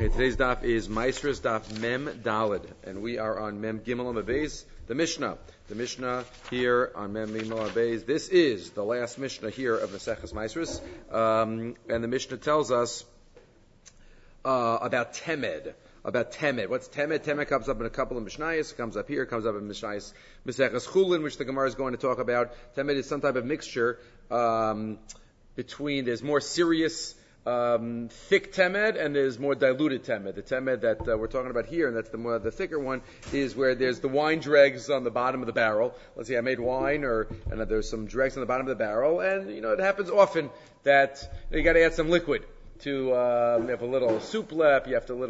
Okay, today's daf is Maasros daf Mem Daled, and we are on Mem Gimel Beis, the Mishnah. The Mishnah here on Mem Gimel Beis. This is the last Mishnah here of Maseches Maasros, and the Mishnah tells us about Temed. About Temed. What's Temed? Temed comes up in a couple of Mishnayos. It comes up here. It comes up in Mishnayos Maseches Chulin, which the Gemara is going to talk about. Temed is some type of mixture between. There's more serious thick temed and there's more diluted temed. The temed that we're talking about here, and that's the thicker one, is where there's the wine dregs on the bottom of the barrel. Let's say I made wine, and there's some dregs on the bottom of the barrel, and it happens often that you got to add some liquid to. You have a little soup lep, you have to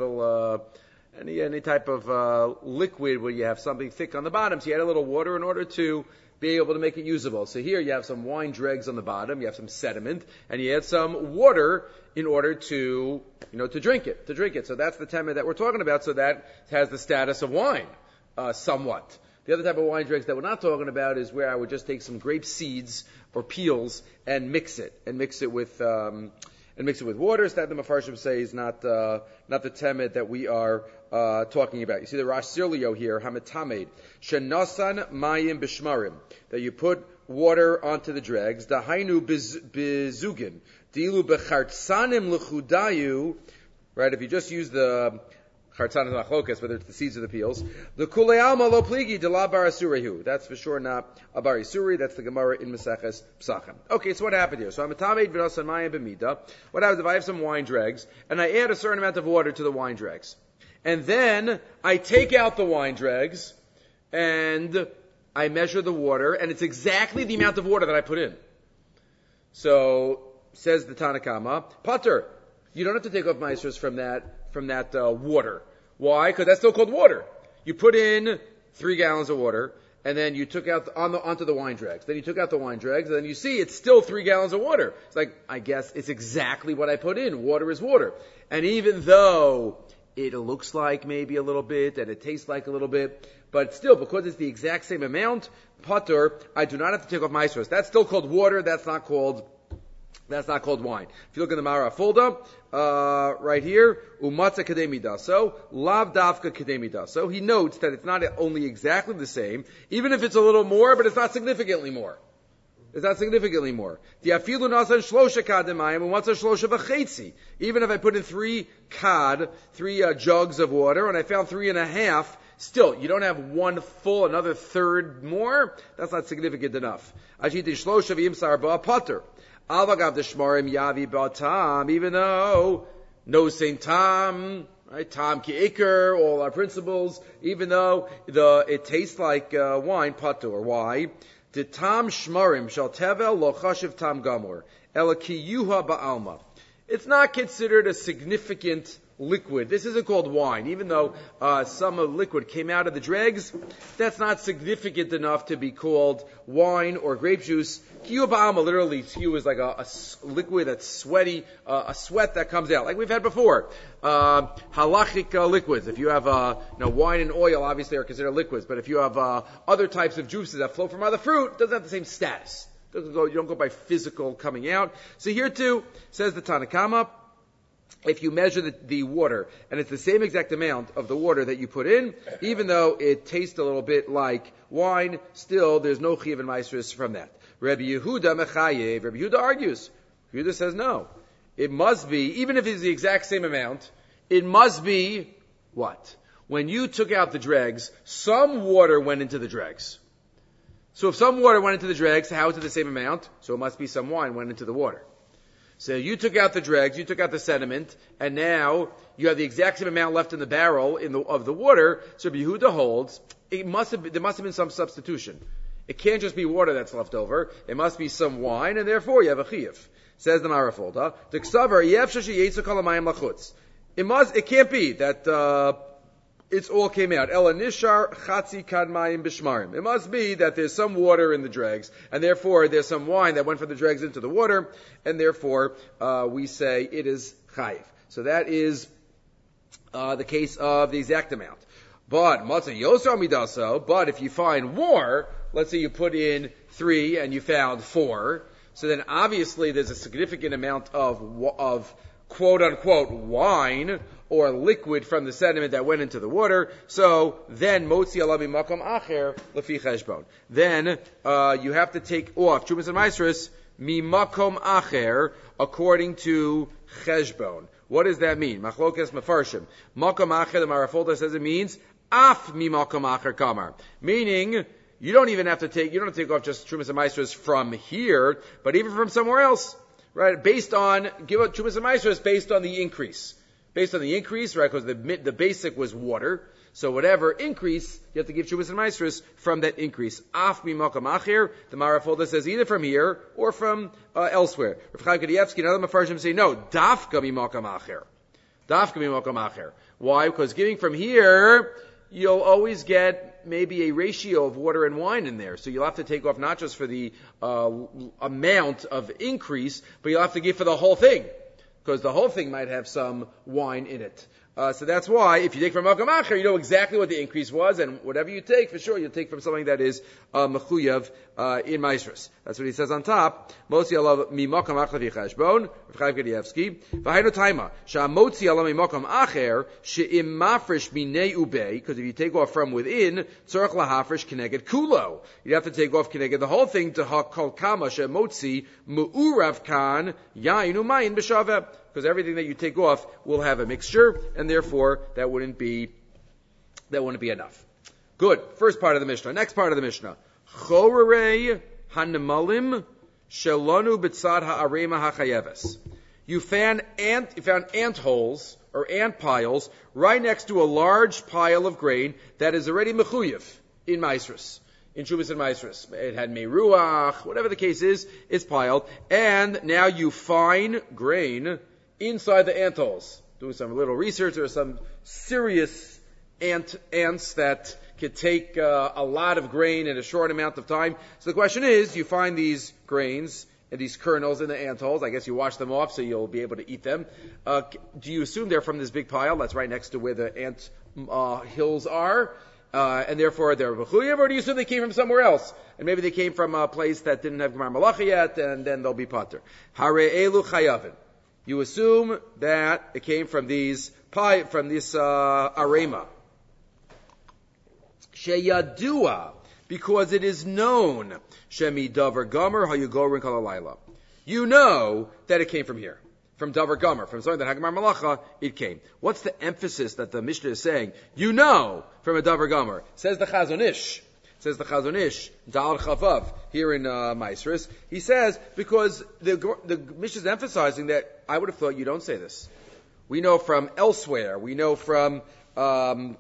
any type of liquid where you have something thick on the bottom. So you add a little water in order to be able to make it usable. So here you have some wine dregs on the bottom, you have some sediment, and you add some water in order to drink it. So that's the temed that we're talking about. So that has the status of wine, somewhat. The other type of wine dregs that we're not talking about is where I would just take some grape seeds or peels and mix it with water. So that the Mefarshim say is not the temed that we are talking about. You see the Rash Sirlio here, Hametamed, Shenasan Mayim Bishmarim, that you put water onto the dregs, Dahainu Bizugin, Dilu Bechartsanim Lechudayu, right, if you just use the Chartsan and Achlokas, whether it's the seeds or the peels, the Kulei Alma Lo Pligi de la Barasurehu, that's for sure not a Barisuri, that's the Gemara in Maseches Psachim. Okay, so what happened here? So Hametamed V'nasan Mayim B'mida, what happens if I have some wine dregs, and I add a certain amount of water to the wine dregs? And then I take out the wine dregs and I measure the water, and it's exactly the amount of water that I put in. So, says the Tanakama, Pater, you don't have to take off maasros from that water. Why? Because that's still called water. You put in 3 gallons of water, and then you took out onto the wine dregs. Then you took out the wine dregs, and then you see it's still 3 gallons of water. It's like, I guess it's exactly what I put in. Water is water. And even though it looks like maybe a little bit, and it tastes like a little bit, but still, because it's the exact same amount, pater, I do not have to take off maasros. That's still called water. That's not called wine. If you look in the Mara Fulda, right here, umatza kademidaso, lav davka kademidaso. He notes that it's not only exactly the same, even if it's a little more, but it's not significantly more. It's not significantly more. Even if I put in 3 jugs of water, and I found 3.5, still, you don't have 1 full, another third more. That's not significant enough. Even though no Saint Tam, right? Tam ki'ikr, all our principles, even though it tastes like wine, patur. Why? The tam shmarim shall tevel lo chashiv tam gamor ela kiyuha ba'alma. It's not considered a significant liquid. This isn't called wine, even though some of the liquid came out of the dregs. That's not significant enough to be called wine or grape juice. Kiyuha ba'alma, literally, kiyu is like a liquid that's sweaty, a sweat that comes out, like we've had before. Halachic liquids. If you have wine and oil, obviously are considered liquids. But if you have other types of juices that flow from other fruit, it doesn't have the same status. You don't go by physical coming out. So here too, says the Tanakama, if you measure the water, and it's the same exact amount of the water that you put in, even though it tastes a little bit like wine, still there's no chiyuv and maasros from that. Rabbi Yehuda mechayev. Rabbi Yehuda argues. Rabbi Yehuda says no. It must be, even if it's the exact same amount, it must be what? When you took out the dregs, some water went into the dregs. So if some water went into the dregs, how is it the same amount? So it must be some wine went into the water. So you took out the dregs, you took out the sediment, and now you have the exact same amount left in the barrel of the water. So Yehuda holds there must have been some substitution. It can't just be water that's left over. It must be some wine, and therefore you have a chiyuv. Says the Marafolda, it can't be that it's all came out. Ela nishar chatzi kadmayim bishmarim. It must be that there's some water in the dregs, and therefore there's some wine that went from the dregs into the water, and therefore we say it is chayiv. So that is the case of the exact amount. But matzah yosar midaso. But if you find more, let's say you put in 3 and you found 4, so then obviously there's a significant amount of quote unquote wine or liquid from the sediment that went into the water. So then motzi alav mimakom acher lefi cheshbon. Then you have to take off Trumas and Maasros mimakom acher according to cheshbon. What does that mean? Machlokes mefarshim. Makom acher, the Marafolta says it means af mimakom acher kamar, meaning you don't have to take off just Trumas and Maasros from here, but even from somewhere else, right? Based on, give out Trumas and Maasros based on the increase. Based on the increase, right? Because the basic was water. So whatever increase, you have to give Trumas and Maasros from that increase. Af mimakom acher, the Marafolta says either from here or from elsewhere. Rav Chaim Kanievsky and other Mefarshim say no, dafka mimakom acher. Dafka mimakom acher. Why? Because giving from here, you'll always get maybe a ratio of water and wine in there. So you'll have to take off not just for the amount of increase, but you'll have to give for the whole thing, because the whole thing might have some wine in it. So that's why, if you take from Makom Acher, you know exactly what the increase was, and whatever you take, for sure, you'll take from something that is mechuyav in Maasros. That's what he says on top. Motzi alav mimakom acher lefi cheshbon. Rav Chaim Kanievsky. V'hainu taima sha'motzi alav mimakom acher she'im mafresh minei ubei. Because if you take off from within, tzorach lahafresh keneged kulo. You have to take off keneged the whole thing to hakol kama she'motzi mu'urav kan yain umayin b'shaveh. Because everything that you take off will have a mixture, and therefore that wouldn't be enough. Good. First part of the Mishnah. Next part of the Mishnah. Chorerei hanemalim shelanu b'tzad ha'arema hachayeves. You found ant holes or ant piles right next to a large pile of grain that is already mechuyev in Maasros. In Trumas and Maasros. It had meiruach, whatever the case is, it's piled, and now you find grain inside the ant holes. Doing some little research, there are some serious ants that could take a lot of grain in a short amount of time. So the question is, you find these grains and these kernels in the ant holes. I guess you wash them off so you'll be able to eat them. Do you assume they're from this big pile that's right next to where the ant hills are? And therefore they're mechuyev, or do you assume they came from somewhere else? And maybe they came from a place that didn't have Gemar Malacha yet, and then they'll be pater. Hare elu chayavin. You assume that it came from this arema. Sheyadua, because it is known. Shemi davar gomer hayugorin kalalayla. You know that it came from here. From davar gomer, from something that Hagmar Malacha, it came. What's the emphasis that the Mishnah is saying? You know from a davar gomer. Says the Chazon Ish, Dal Chavav, here in Maasros. He says, because the Mishnah is emphasizing that I would have thought you don't say this. We know from elsewhere. We know from Baba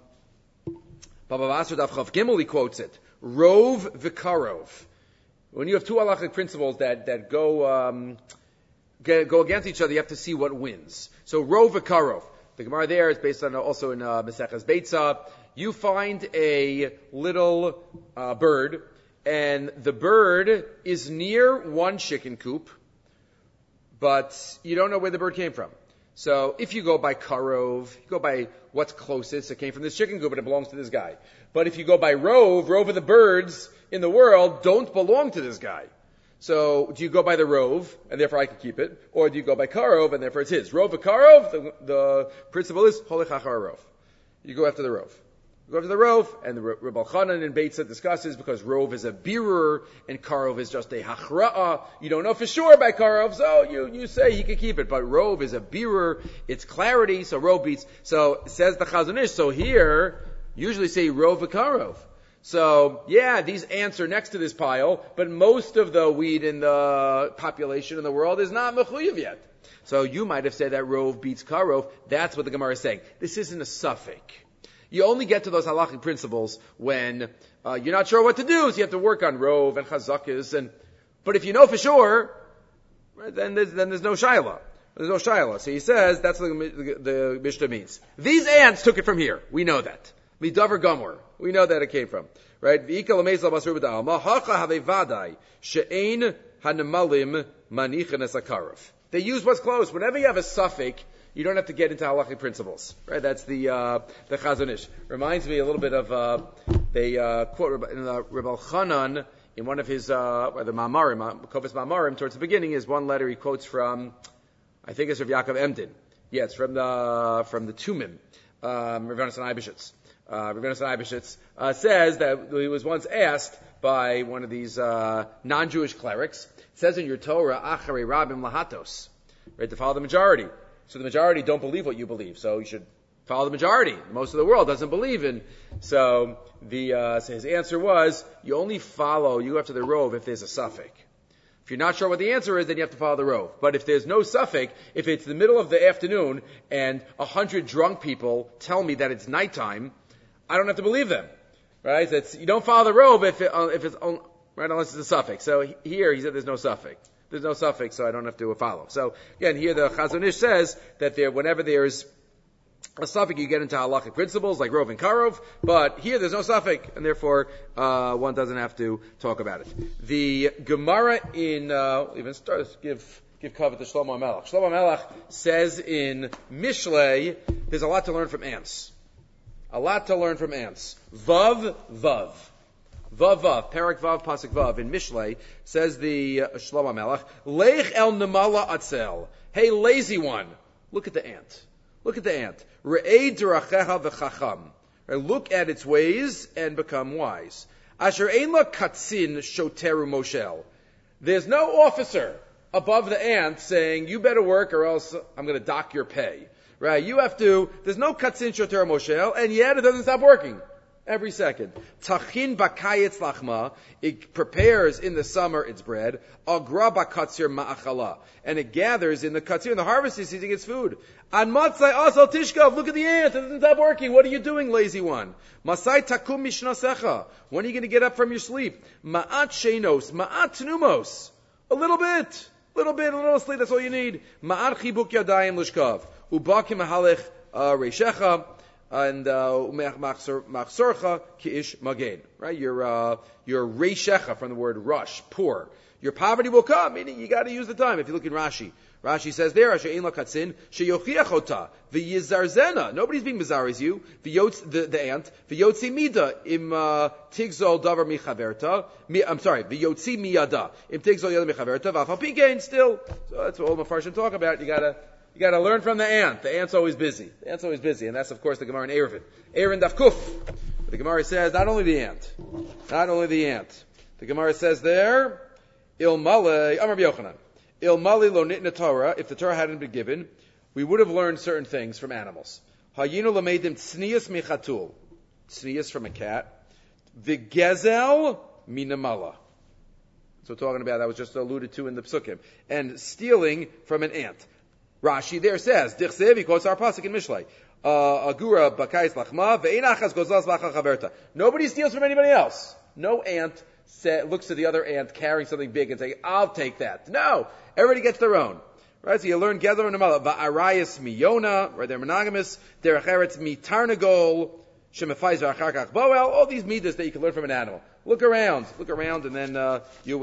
Basra Daf Chav Gimel, he quotes it. Rov v'karov. When you have two halachic principles that go against each other, you have to see what wins. So Rov v'karov. The Gemara there is based on also in Maseches Beitza. You find a little bird, and the bird is near one chicken coop, but you don't know where the bird came from. So if you go by karov, you go by what's closest, it came from this chicken coop, but it belongs to this guy. But if you go by rov of the birds in the world don't belong to this guy. So do you go by the rov, and therefore I can keep it, or do you go by karov, and therefore it's his? Rov v'karov, the principle is holech achar rov. You go after the rov. Go to the Rov, and the Reb Elchanan in Beitza discusses because Rov is a birur and Karov is just a hachra'ah. You don't know for sure by Karov, so you say he can keep it. But Rov is a birur, it's clarity, so Rov beats. So says the Chazon Ish. So here, usually say Rov v'Karov. So yeah, these ants are next to this pile, but most of the weed in the population in the world is not mechuyev yet. So you might have said that Rov beats Karov. That's what the Gemara is saying. This isn't a suffix. You only get to those halachic principles when you're not sure what to do, so you have to work on rov and chazakis. But if you know for sure, right, then there's no shaila. There's no shaila. So he says that's what the Mishnah means. These ants took it from here. We know that. Midavar gamor. We know that it came from. Right? V'ikal ameis l'basur b'da'alma hacha havevadai she'ein hanemalim manichin esakarav. They use what's close. Whenever you have a suffix, you don't have to get into halachic principles, right? That's the Chazon Ish. Reminds me a little bit of they quote Reb Elchanan in one of his the Ma'amarim, Kofis Ma'amarim. Towards the beginning is one letter he quotes from, I think it's Rav Yaakov Emden. Yeah, it's from the Tumim, Rav Yonasan Eibeshitz. Rav Yonasan Eibeshitz says that he was once asked by one of these non-Jewish clerics. It says in your Torah, Acharei Rabim Lahatos, right, to follow the majority. So the majority don't believe what you believe, so you should follow the majority. Most of the world doesn't believe in. So his answer was, you only follow, you go after the rove if there's a suffix. If you're not sure what the answer is, then you have to follow the rove. But if there's no suffix, if it's the middle of the afternoon and 100 drunk people tell me that it's nighttime, I don't have to believe them, right? You don't follow the rove if it's right, unless it's a suffix. So here he said there's no suffix. There's no suffix, so I don't have to follow. So again, here the Chazon Ish says that whenever there's a suffix, you get into halachic principles like rov and karov, but here there's no suffix, and therefore one doesn't have to talk about it. The Gemara in even start give cover to Shlomo HaMelech. Shlomo HaMelech says in Mishlei, there's a lot to learn from ants. A lot to learn from ants. Vav, vav. Vav, vav. Perak vav, pasuk vav. In Mishlei, says the Shlomo HaMelech, Lech el nemala atzel. Hey, lazy one. Look at the ant. Look at the ant. Re'ei deracheha v'chacham. Look at its ways and become wise. Asher ein la katzin shoteru moshel. There's no officer above the ant saying, you better work or else I'm going to dock your pay. Right? There's no katzin shoteru moshel, and yet it doesn't stop working. Every second. Tachin bakayetz lachma. It prepares in the summer its bread. Agra bakatzir ma'achala. And it gathers in the katzir, in the harvest is eating its food. An matzai asal tishkav. Look at the ant. It doesn't stop working. What are you doing, lazy one? Masai takum mishnasecha. When are you going to get up from your sleep? Ma'at shenos. Ma'at tnumos. A little sleep. That's all you need. Ma'at chibuk yadayim lishkav. Ubakim mahalech reishecha. And machsorcha ki'ish magen, right? Your reishecha from the word rush, poor. Your poverty will come, meaning you got to use the time. If you look in Rashi says there, Asher ein la katzin sheyochiach ota v'yizarzena. Nobody's being bizarre as you. The ant v'yotzi mida im tigzol davar michaverta. I'm sorry, v'yotzi miyada im tigzol yada michaverta v'afal pikein still. So that's what all Mefarshim talk about. You gotta learn from the ant. The ant's always busy. And that's, of course, the Gemara in Eruvin. Eruvin Daf Kuf. The Gemara says, not only the ant. The Gemara says there, Ilmale, Amar Yochanan. Ilmale lo nitna Torah. If the Torah hadn't been given, we would have learned certain things from animals. Hayinu lamedim tznius michatul. Tznius from a cat. V'gezel minamala. So talking about, that was just alluded to in the Psukim. And stealing from an ant. Rashi there says, Dichsev, he quotes our pasuk in Mishlei. Agura bakais lachma ve'inachas gozlas lacha chaverta. Nobody steals from anybody else. No ant looks to the other ant carrying something big and saying, I'll take that. No, everybody gets their own. Right? So you learn Gedor and Namala. Va'arayas miyona, right? They're monogamous. Derech eretz mitarnagol, shemefaiz v'acharkach boel. All these midas that you can learn from an animal. Look around, and then you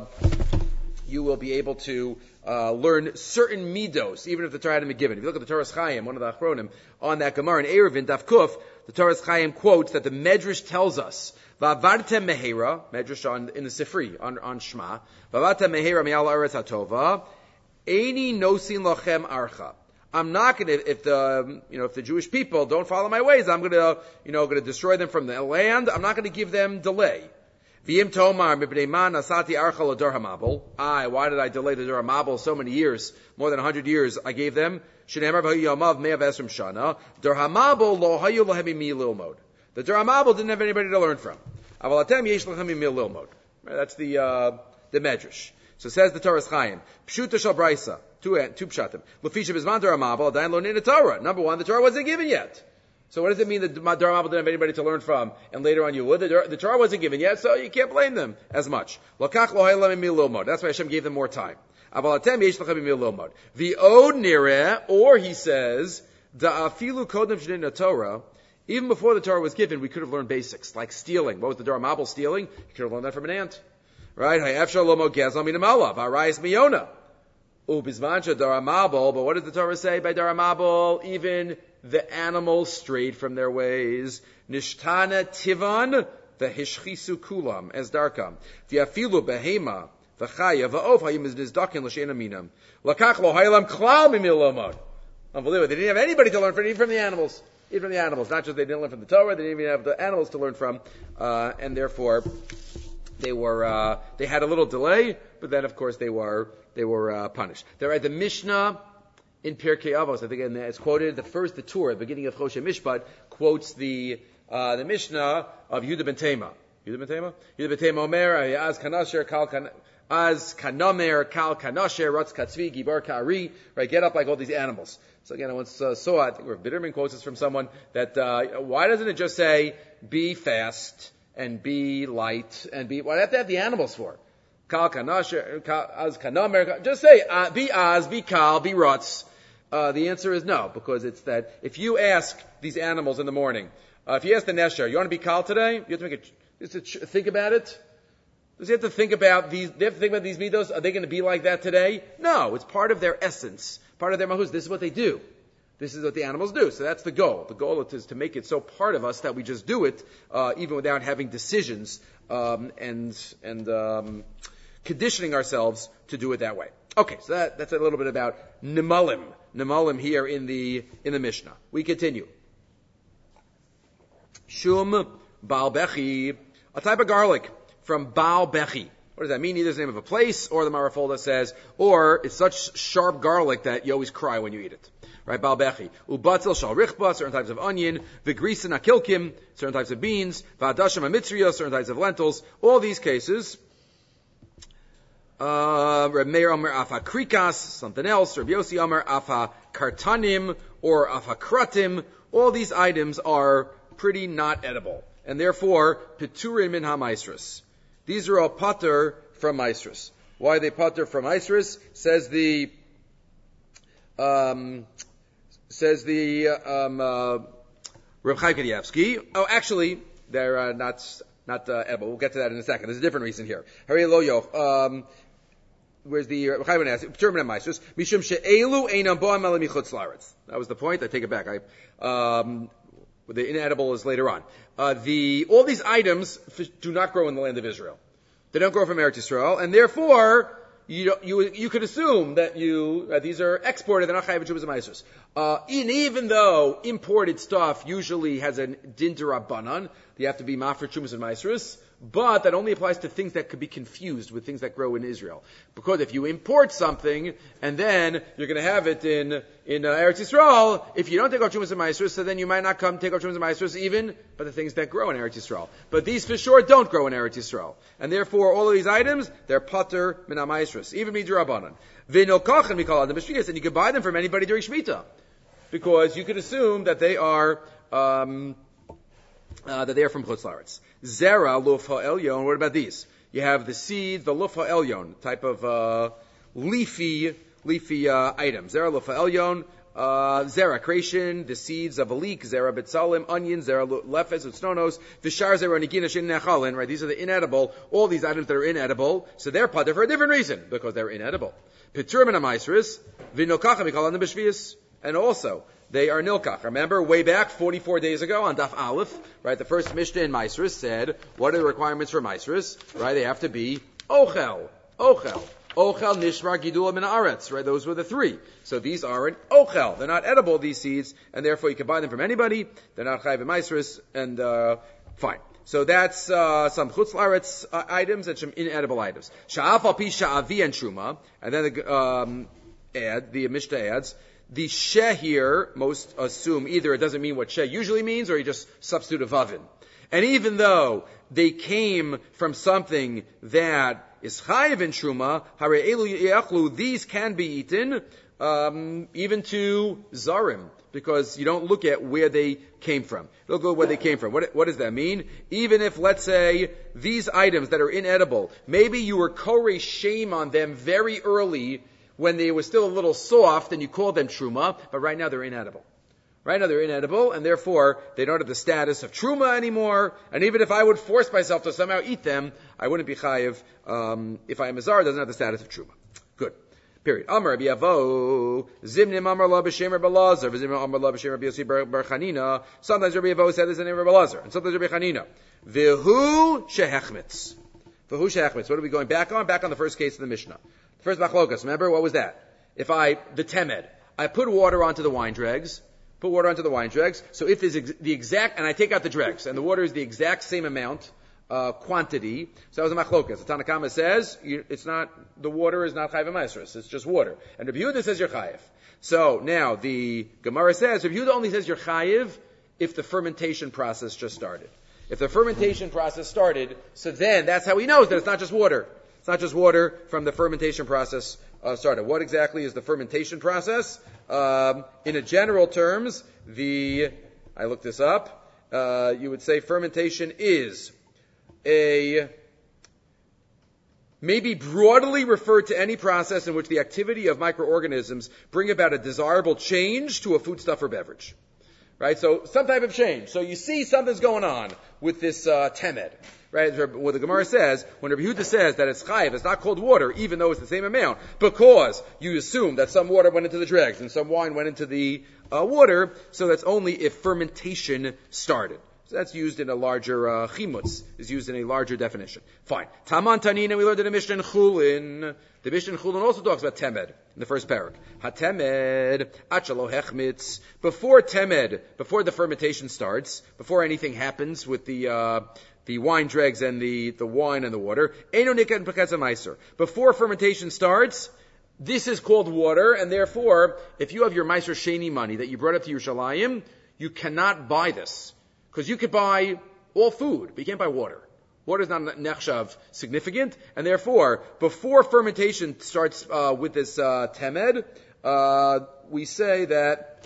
will be able to learn certain midos, even if the Torah hadn't been given. If you look at the Torah's Chaim, one of the Achronim, on that Gemara in Eruvin, Daf Kuf, the Torah's Chaim quotes that the Medrash tells us, V'avartem mehera, Medrash in the Sifri, on Shema, V'avartem mehera mi'al ha'aretz hatova, Eini nosin lochem archa. I'm not going to, if the Jewish people don't follow my ways, I'm going to destroy them from the land. I'm not going to give them delay. V'im tomar mipnei man asati archa l'dor hamabel. Why did I delay the Dor hamabel so many years, more than 100 years? I gave them. Shneimar v'hayu yamav me'av esrim shana. Dor hamabel lo hayu lahem mi lilmod. The Dor hamabel didn't have anybody to learn from. Aval atem yesh lachem mi lilmod. That's the Medrash. So says the Torah's Chaim. Pshuta shal brisa. Two pshatim. Lefisha bizman Dor hamabel adayin lo nina Torah. Number one, the Torah wasn't given yet. So what does it mean that Dor hamabel didn't have anybody to learn from, and later on you would? The Torah wasn't given yet, so you can't blame them as much. That's why Hashem gave them more time. The od nireh, or he says, da'afilu kodem shnei Torah. Even before the Torah was given, we could have learned basics like stealing. What was the Dor hamabel stealing? You could have learned that from an ant, right? Hayafshar lomo gezal minamala v'arayis miyona ubizmancha Dor hamabel. But what does the Torah say by Dor hamabel? Even the animals strayed from their ways. Nishtana tivan v'hishchisu kulam as darkam. V'afilu behema v'chaya v'ov hayim is nizdakin l'sheina minam. Lakach lo haylam klal mimilomod. Unbelievable. They didn't have anybody to learn from, even from the animals. Even from the animals. Not just they didn't learn from the Torah, they didn't even have the animals to learn from. And therefore, they had a little delay, but then of course they were punished. They're at the Mishnah in Pirkei Avos. I think it's quoted the Torah, the beginning of Choshen Mishpat, quotes the Mishnah of Yehuda ben Tema. Yehuda ben Tema Omer, Az Kanasher Kal Kanasher, Ratz Katzvi, Gibar Ka'ari, right, get up like all these animals. So again, I once saw, I think Rav Bitterman quotes this from someone, that why doesn't it just say, be fast, and be light, and why do you have to have the animals for? Kal Kanasher, Az Kanamer, just say, be Az, be Kal, be Ratz. The answer is no, because it's that if you ask these animals in the morning, if you ask the Nesher, you want to be Kal today? You have to think about it. Does he have to think about these? They have to think about these midos. Are they going to be like that today? No, it's part of their essence, part of their mahus. This is what they do. This is what the animals do. So that's the goal. The goal is to make it so part of us that we just do it, even without having decisions and conditioning ourselves to do it that way. Okay, so that's a little bit about nimalim here in the Mishnah. We continue. Shum Baal Bechi, a type of garlic from Baal Bechi. What does that mean? Either the name of a place, or the Marafolda says, or it's such sharp garlic that you always cry when you eat it. Right? Baal Bechi. Ubatzil shal richba, certain types of onion. Vigrisin akilkim, certain types of beans. Va'adasham amitzriya, certain types of lentils. All these cases. Reb Meir Omer afa krikas, something else. Reb Yossi Omer afa kartanim, or afa kratim. All these items are pretty not edible. And therefore, Peturim min ha-maisrus. These are all pater from maisrus. Why are they pater from maisrus? Says the Reb Chaim Kanievsky. Oh, actually, they're not edible. We'll get to that in a second. There's a different reason here. Hari lo yoch. Where's the Reb Chaim Kanievsky? Peturim min ha-maisrus. Mishum she'elu einam bo'am ela michutz la'aretz. That was the point. I take it back. The inedible is later on. All these items do not grow in the land of Israel. They don't grow from Eretz Yisrael, and therefore you could assume that these are exported. They're not chayav b'tshuvas and ma'asos. Even though imported stuff usually has a din d'Rabbanan, they have to be mafre tshuvas and ma'asos. But that only applies to things that could be confused with things that grow in Israel. Because if you import something and then you're going to have it in Eretz Yisrael, if you don't take off Shumas and Maasros, so then you might not come take off Shumas and Maasros even, but the things that grow in Eretz Yisrael. But these for sure don't grow in Eretz Yisrael. And therefore all of these items, they're pater min ha-maasros, even midrabanan. V'nokachan we call them b'shvias, and you can buy them from anybody during Shemitah. Because you could assume that they are from Chutz La'aretz. Zera, luf ha'elyon, what about these? You have the seed, the luf ha'elyon, type of leafy item. Zera, luf ha'elyon, zera, creation, the seeds of a leek, zera betzalim, onions, zera lefes, utsnonos, vishar zera nigina shin nechalin, right? These are the inedible, all these items that are inedible, so they're pater for a different reason, because they're inedible. Peturim and amaisris, v'nokacham we call them the b'shvius, and also, they are nilkach. Remember, way back, 44 days ago, on Daf Aleph, right, the first Mishnah in Maisrus said, what are the requirements for Maisrus? Right, they have to be ochel, nishmar, gidula, min haaretz, right, those were the three. So these aren't ochel, they're not edible, these seeds, and therefore you can buy them from anybody, they're not chayiv in Maisrus, and fine. So that's some chutz la'aretz items and some inedible items. Sha'af al pi sha'avi and shuma, and then the Mishnah adds, the sheh here, most assume either it doesn't mean what sheh usually means, or you just substitute a vavin. And even though they came from something that is chayiv in truma, hare elu yechlu, these can be eaten, even to zarim, because you don't look at where they came from. Look at where they came from. What does that mean? Even if, let's say, these items that are inedible, maybe you were korei shame on them very early, when they were still a little soft, and you called them truma, but right now they're inedible. Right now they're inedible, and therefore they don't have the status of truma anymore. And even if I would force myself to somehow eat them, I wouldn't be chayiv. If I am a zar, it doesn't have the status of truma. Good. Period. Amar Rabbi Avo, Zimnim Amar La B'Shem Rabbi Lazar, Zimnim Amar La B'Shem Rabbi Yossi Bar Chanina. Sometimes Rabbi Avo said this in the name of Rabbi Lazar, and sometimes Rabbi Chanina. V'hu shehechmitz. V'hu shehechmitz. What are we going back on? Back on the first case of the Mishnah. First machlokas, remember, what was that? The temed. I put water onto the wine dregs. So if there's the exact, and I take out the dregs, and the water is the exact same amount, quantity, so that was a machlokas. The Tanakama says, the water is not chayiv ma'asros, it's just water. And Rabbi Yehuda says you're chayiv. So now the Gemara says, Rabbi Yehuda only says you're chayiv if the fermentation process just started. If the fermentation process started, so then that's how he knows that it's not just water. It's not just water from the fermentation process started. What exactly is the fermentation process? In a general terms, I looked this up, you would say fermentation is maybe broadly referred to any process in which the activity of microorganisms bring about a desirable change to a foodstuff or beverage. Right? So some type of change. So you see something's going on with this temed. Right? What the Gemara says, when Rabbi Yehuda says that it's chayiv, it's not called water, even though it's the same amount, because you assume that some water went into the dregs and some wine went into the water, so that's only if fermentation started. So that's used in a larger, chimutz is used in a larger definition. Fine. Taman Tanina, we learned in the Mishnah in Chulin. The Mishnah in Chulin also talks about temed in the first parak. HaTemed, achalo hechmitz. Before the fermentation starts, before anything happens with the wine dregs and the wine and the water, eino nikat peketz meiser. Before fermentation starts, this is called water, and therefore, if you have your meiser sheni money that you brought up to Yerushalayim, you cannot buy this. Because you could buy all food, but you can't buy water. Water is not nechshav significant, and therefore, before fermentation starts with this temed, we say that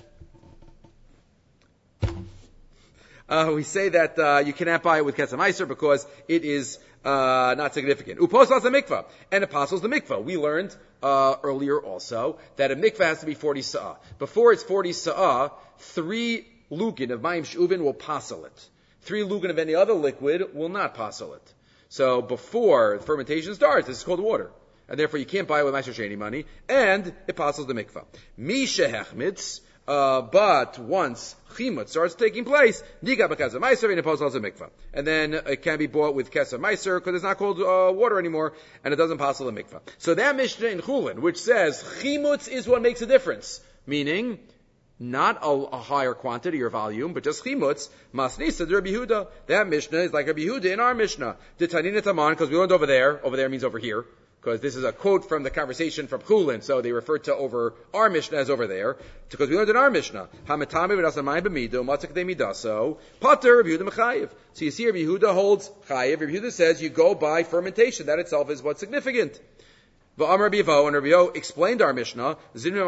you cannot buy it with kesem meiser because it is not significant. Uposlas a mikvah, and apostles the mikvah. We learned earlier also that a mikvah has to be 40 sa'ah. Before it's 40 sa'ah, 3 lugin of mayim sh'uvin will passel it. 3 lugin of any other liquid will not passel it. So before fermentation starts, this is called water. And therefore you can't buy it with meiser sheni money, and it passels the mikvah. Mi shehechmitz, but once chimut starts taking place, niga b'kesem meiser, and it passels the mikvah. And then it can be bought with kesem meiser, because it's not called water anymore, and it doesn't passel the mikvah. So that Mishnah in Chulin, which says chimutz is what makes a difference, meaning not a higher quantity or volume, but just chimutz, masnisa de Rabbi Yehuda. That Mishnah is like Rabbi Yehuda in our Mishnah. De Tanina Taman, because we learned over there means over here, because this is a quote from the conversation from Chulin, so they refer to over our Mishnah as over there, because we learned in our Mishnah, Hamatame v'dasamayim b'mido, matzak de midaso, pater Rabbi Yehuda mechayiv. So you see Rabbi Yehuda holds chayiv. Rabbi Yehuda says you go by fermentation. That itself is what's significant. And Rabbi Yehuda explained our Mishnah. So you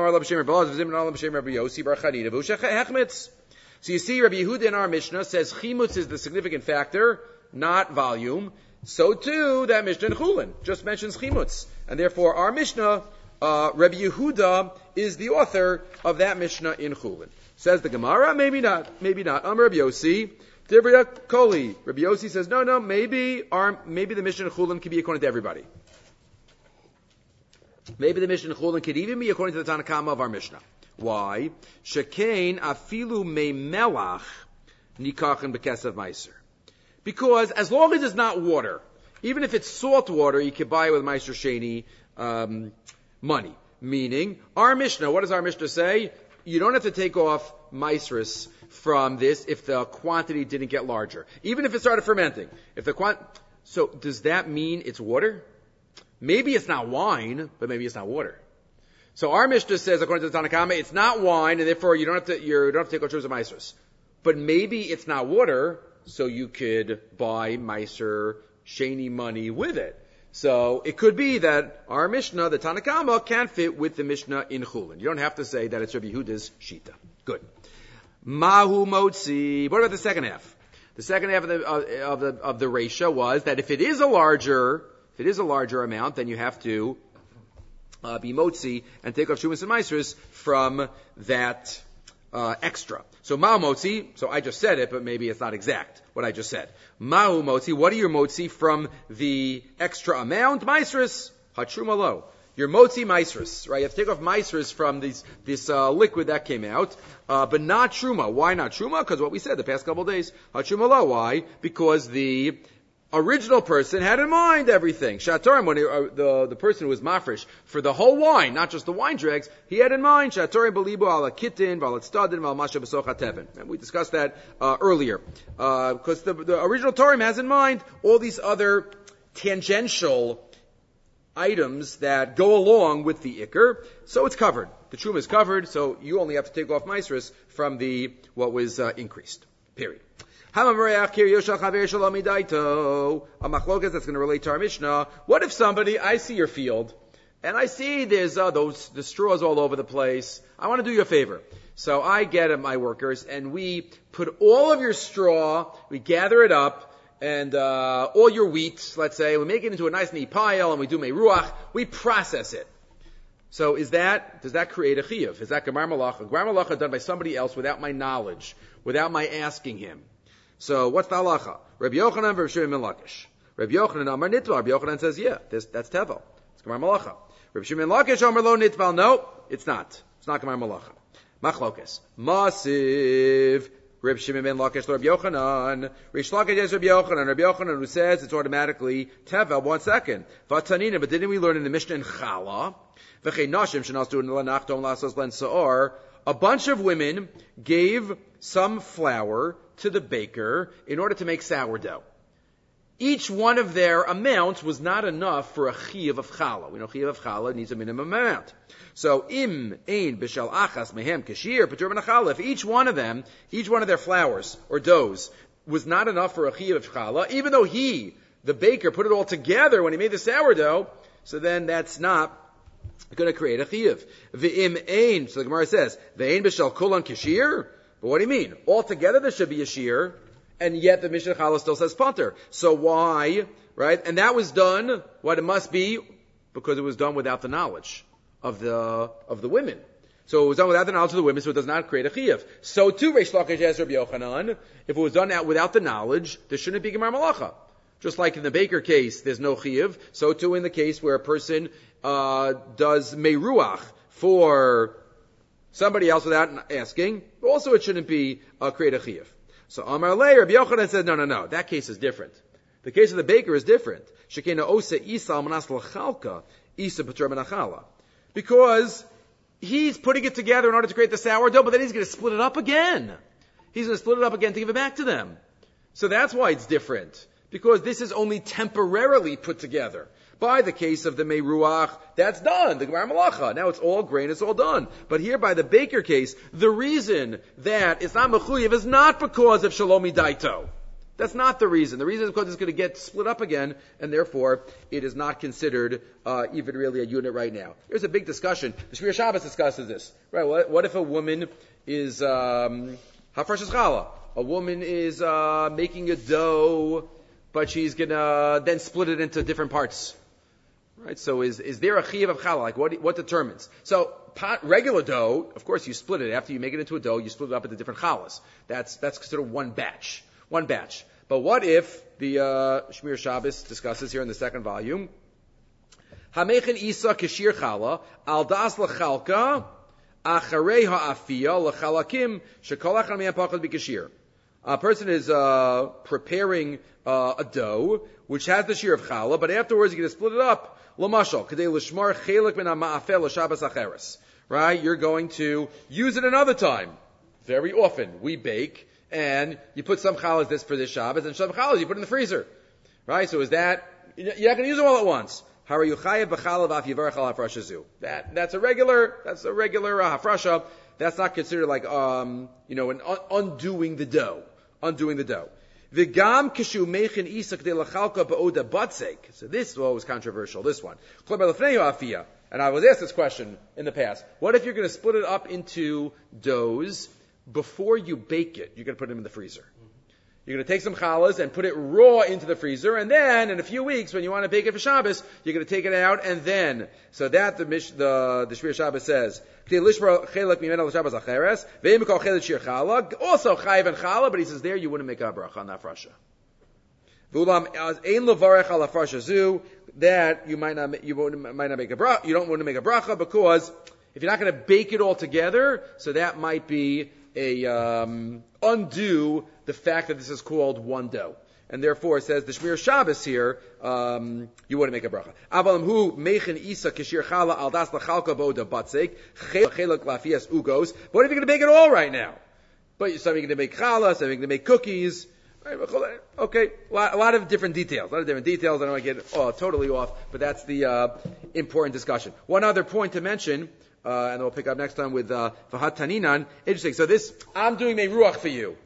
see, Rabbi Yehuda in our Mishnah says chimutz is the significant factor, not volume. So too, that Mishnah in Chulin just mentions chimutz. And therefore, our Mishnah, Rabbi Yehuda is the author of that Mishnah in Chulin. Says the Gemara, maybe not. Rabbi Yossi, Divriya Koli. Rabbi Yossi says, no, maybe the Mishnah in Chulin can be according to everybody. Maybe the Mishnah in Chulin could even be according to the Tanakama of our Mishnah. Why? Shekain afilu me melach nikachin b'kesav meiser. Because as long as it's not water, even if it's salt water, you can buy it with meiser sheni money. Meaning, our Mishnah, what does our Mishnah say? You don't have to take off meiseris from this if the quantity didn't get larger. Even if it started fermenting. So does that mean it's water? Maybe it's not wine, but maybe it's not water. So our Mishnah says, according to the Tanakama, it's not wine, and therefore you don't have to take Oshus of Meiser. But maybe it's not water, so you could buy Meiser Sheni money with it. So it could be that our Mishnah, the Tanakama, can't fit with the Mishnah in Chulin. You don't have to say that it's Rabbi Yehuda's Shita. Good. Mahu Motzi. What about the second half? The second half of the Reisha was that if it is a larger amount, then you have to be motzi and take off shumas and meisers from that extra. So ma'u motzi, so I just said it, but maybe it's not exact what I just said. Ma'u motzi, what are your motzi from the extra amount? Meisers, hatruma lo. Your motzi meisers, right? You have to take off meisers from this liquid that came out, but not truma. Why not truma? Because what we said the past couple of days. Hatruma lo. Why? Because the original person had in mind everything. Shatorim, when the person who was mafresh for the whole wine, not just the wine dregs, he had in mind Shatorim belibu ala kitin, vala stadin, vala masha besocha tevin. And we discussed that earlier, because the original Torim has in mind all these other tangential items that go along with the ikr, so it's covered. The truma is covered, so you only have to take off maasros from what was increased. Period. A machlokas that's going to relate to our Mishnah. What if I see your field, and I see there's the straws all over the place. I want to do you a favor. So I get my workers, and we put all of your straw, we gather it up, and all your wheat, let's say, we make it into a nice neat pile, and we do meiruach, we process it. So does that create a chiyuv? Is that gemar malacha? Gemar malacha done by somebody else without my knowledge, without my asking him. So what's the halacha? Rabbi Yochanan versus Shimon ben Lakish. Rabbi Yochanan Amar Nitval. Rabbi Yochanan says, yeah, that's tevel. It's gemar malacha. Rabbi Shimon ben Lakish Amar Lo Nitval. No, it's not. It's not gemar malacha. Machlokes. Masiv. Rabbi Shimon ben Lakish, Rabbi Yochanan. Rish Lakish is Rabbi Yochanan. Rabbi Yochanan who says it's automatically tevel. 1 second. Vatanina, but didn't we learn in the Mishnah in Chala? V'chei nashim shenastu l'nachtom lasos len saor. A bunch of women gave some flour to the baker in order to make sourdough. Each one of their amounts was not enough for a chiyuv of challah. We know chiyuv of challah needs a minimum amount. So im ein b'shal achas mehem kashir patur ben challah. If each one of their flours or doughs was not enough for a chiyuv of challah, even though the baker, put it all together when he made the sourdough, so then that's not going to create a chiyuv. V'im ein, so the Gemara says, v'ein b'shal kulan kashir. But what do you mean? Altogether there should be a shear, and yet the Mishnah Chala still says punter. So why, right? And that was done, what it must be, because it was done without the knowledge of the women. So it was done without the knowledge of the women, so it does not create a chiyuv. So too, Reish Lakish has Rabbi Yochanan, if it was done without the knowledge, there shouldn't be gemar malacha. Just like in the baker case, there's no chiyuv, so too in the case where a person does meiruach for somebody else without asking, also it shouldn't be create a chiyuv. So Amar Lei, Rabbi Yochanan said, no, that case is different. The case of the baker is different. Shekena osa isa almanas l'chalka, isa b'tur menachala. Because he's putting it together in order to create the sourdough, but then he's going to split it up again. He's going to split it up again to give it back to them. So that's why it's different. Because this is only temporarily put together. By the case of the meiruach, that's done. The gemar malacha. Now it's all grain, it's all done. But here by the baker case, the reason that it's not mechuyev is not because of shalomi daito. That's not the reason. The reason is because it's going to get split up again, and therefore it is not considered even really a unit right now. There's a big discussion. The Shmir Shabbos discusses this. Right? What if a woman is hafresh challah? A woman is making a dough, but she's going to then split it into different parts. Right? So is there a chiyuv of challah? Like what determines? So regular dough, of course you split it. After you make it into a dough, you split it up into different challahs. That's considered one batch. But what if the Shmir Shabbos discusses here in the second volume? Hamechin isa kashir challah al das lechalka acharei ha'afiyah lechalakim shekol echad me'hem pachad b'kashir. A person is preparing a dough which has the shear of challah, but afterwards you're going to split it up. L'mashal kadei l'shmar chelik min ha'ma'afel l'shabbos acheres. Right? You're going to use it another time. Very often we bake, and you put some challahs for this Shabbos, and some challahs you put in the freezer. Right? So is that, you're not going to use them all at once. That's a regular hafrasha. That's not considered like, an undoing the dough. V'gam kishu meichin isak de lachalka ba'oda batzek. So this was controversial, this one. And I was asked this question in the past. What if you're going to split it up into doughs before you bake it? You're going to put them in the freezer. You're going to take some challahs and put it raw into the freezer, and then in a few weeks, when you want to bake it for Shabbos, you're going to take it out, and then, so that the Shmir Shabbos says, also chayiv and challah, but he says there you wouldn't make a bracha on that frasha. That you might not make a bracha. You don't want to make a bracha because if you're not going to bake it all together, so that might be a undo the fact that this is called one dough. and therefore it says the Shmir Shabbos here, you wouldn't make a bracha. Avalim hu meichin isa kishir chala al das lachalka boda batzek chelak lafias ugos. What if you're going to make it all right now? But some you're going to make challah, some you're going to make cookies. Okay, a lot of different details. I don't want to get totally off, but that's the important discussion. One other point to mention, and we'll pick up next time with Vahat Taninan. Interesting. So I'm doing Meiruach for you.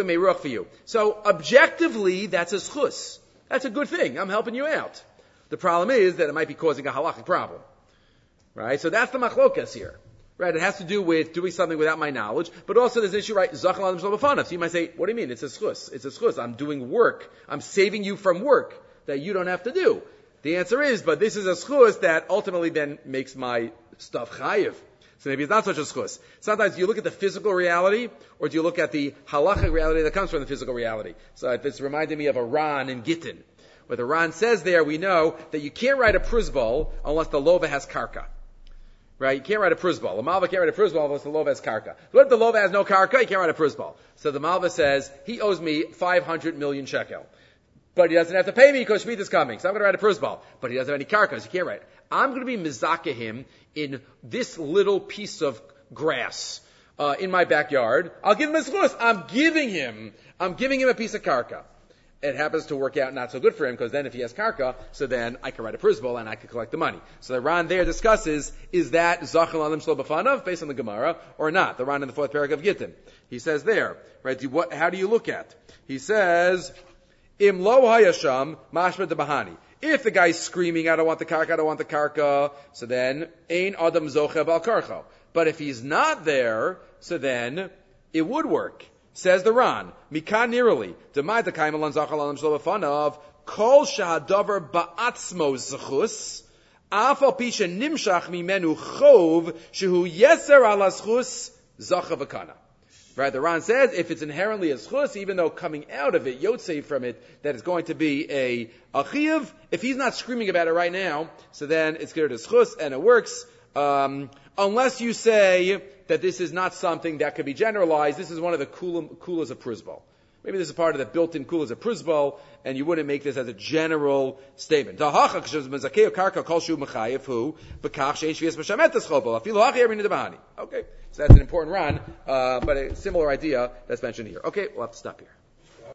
So objectively, that's a schus. That's a good thing. I'm helping you out. The problem is that it might be causing a halachic problem. Right? So that's the machlokas here. Right? It has to do with doing something without my knowledge, but also there's an issue, right? Zachal adam shel b'fanav. So you might say, what do you mean? It's a schus. I'm doing work. I'm saving you from work that you don't have to do. The answer is, but this is a schus that ultimately then makes my stuff chayiv. So maybe it's not such a schus. Sometimes do you look at the physical reality, or do you look at the halachic reality that comes from the physical reality? So this reminded me of a Ran in Gittin. Where the Ran says there, we know that you can't write a pruzbol unless the lova has karka. Right? You can't write a pruzbol. A malva can't write a pruzbol unless the lova has karka. What if the lova has no karka? You can't write a pruzbol. So the malva says, he owes me 500 million shekel. But he doesn't have to pay me because Shemitah is coming. So I'm going to write a pruzbal. But he doesn't have any karkas. He can't write. I'm going to be mizakeh him in this little piece of grass in my backyard. I'll give him his schus. I'm giving him a piece of karka. It happens to work out not so good for him because then if he has karka, so then I can write a pruzbol and I can collect the money. So the Ran there discusses, is that Zachal Alim Shlo B'fanav based on the Gemara or not? The Ran in the 4th paragraph of Gittin. He says there, right, how do you look at? He says, Im lo hayasham mashma de bahani. If the guy's screaming, I don't want the karka, so then, ein adam zochev al karcho. But if he's not there, so then, it would work. Says the Ran, Mikan nirali, Demai Takayim Alan Zachal Alam Shlo B'fanav, Kol Shahadavar Ba'atzmo Zechus, Afal Pisha Nimshach Mimenu Chov, Shehu Yeser Ala Zchus, Zachav Akana. Right, the Ran says, if it's inherently a schus, even though coming out of it, yotzei from it, that it's going to be a chiyuv, if he's not screaming about it right now, so then it's considered a schus, and it works, unless you say that this is not something that could be generalized. This is one of the kulas of pruzbal. Maybe this is part of the built-in kulas of pruzbal, and you wouldn't make this as a general statement. Okay, so that's an important Ran, but a similar idea that's mentioned here. Okay, we'll have to stop here.